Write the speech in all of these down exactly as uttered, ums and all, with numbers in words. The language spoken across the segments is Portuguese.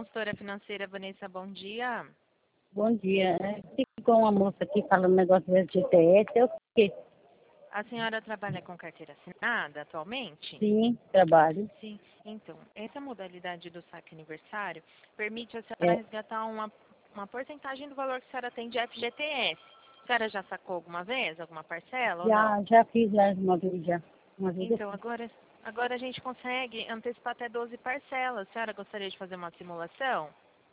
consultora financeira Vanessa, bom dia. Bom dia. É, ficou uma moça aqui falando negócio do F G T S, é o quê? A senhora trabalha com carteira assinada atualmente? Sim, trabalho. Sim. Então, essa modalidade do saque aniversário permite a senhora É, resgatar uma, uma porcentagem do valor que a senhora tem de F G T S. A senhora já sacou alguma vez, alguma parcela ou não? já, já fiz lá uma vez já. Uma vez Então, assim. agora, agora a gente consegue antecipar até doze parcelas. A senhora gostaria de fazer uma simulação?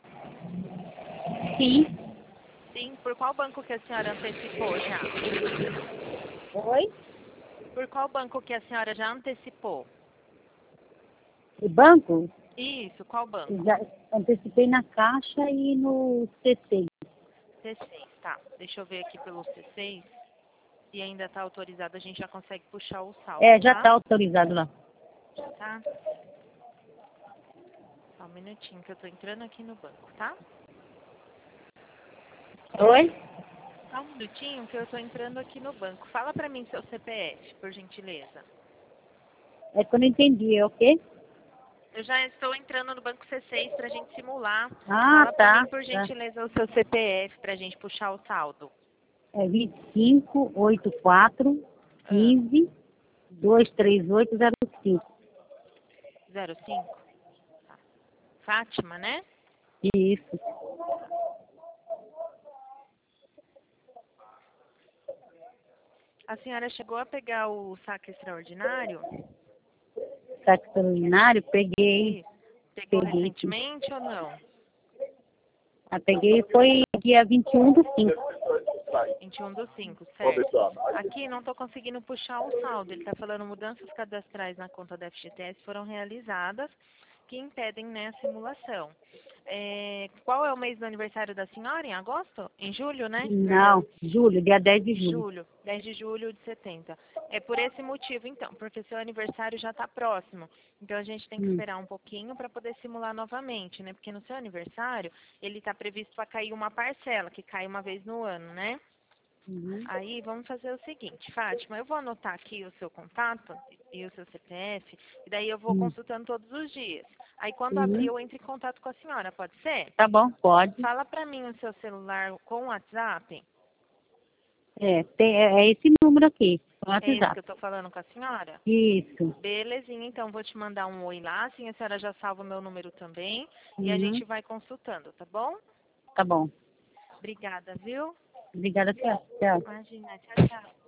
Sim. Sim. Por qual banco que a senhora antecipou já? Oi? Por qual banco que a senhora já antecipou? O banco? Isso, qual banco? Eu já antecipei na Caixa e no C seis. C seis, tá. Deixa eu ver aqui pelo C seis. Se ainda está autorizado, a gente já consegue puxar o saldo, É, já tá? está autorizado lá. Tá? Só um minutinho que eu tô entrando aqui no banco, tá? Oi? Só um minutinho que eu tô entrando aqui no banco. Fala pra mim seu C P F, por gentileza. É que eu não entendi, é o quê? Eu já estou entrando no banco C seis pra gente simular. Ah, Fala pra tá. mim, por tá. gentileza, o seu C P F pra gente puxar o saldo. É vinte e cinco, oitenta e quatro, Ah, quinze, duzentos e trinta e oito, zero cinco. zero cinco? Tá. Fátima, né? Isso. A senhora chegou a pegar o saque extraordinário? Saque extraordinário, peguei. Isso. Pegou Peguei, sim. recentemente ou não? Ah, peguei, foi dia vinte e um do cinco. vinte e um do cinco, certo. Aqui não estou conseguindo puxar o saldo. Ele está falando mudanças cadastrais na conta da F G T S foram realizadas que impedem, né, a simulação. É, qual é o mês do aniversário da senhora? Em agosto? Em julho, né? Perdão. Não, julho, dia dez de julho. Julho, dez de julho de setenta. É por esse motivo, então, porque seu aniversário já está próximo. Então, a gente tem que Hum. esperar um pouquinho para poder simular novamente, né? Porque no seu aniversário, ele está previsto para cair uma parcela, que cai uma vez no ano, né? Uhum. Aí, vamos fazer o seguinte, Fátima, eu vou anotar aqui o seu contato e o seu C P F, e daí eu vou Hum. consultando todos os dias. Aí, quando abrir, Uhum. eu entro em contato com a senhora, pode ser? Tá bom, pode. Fala para mim o seu celular com o WhatsApp. É, tem, é é esse número aqui, no É esse que WhatsApp. eu tô falando com a senhora? Isso. Belezinha, então vou te mandar um oi lá, assim a senhora já salva o meu número também e a Uhum. gente vai consultando, tá bom? Tá bom. Obrigada, viu? Obrigada, tchau. Tchau. Imagina, tchau, tchau.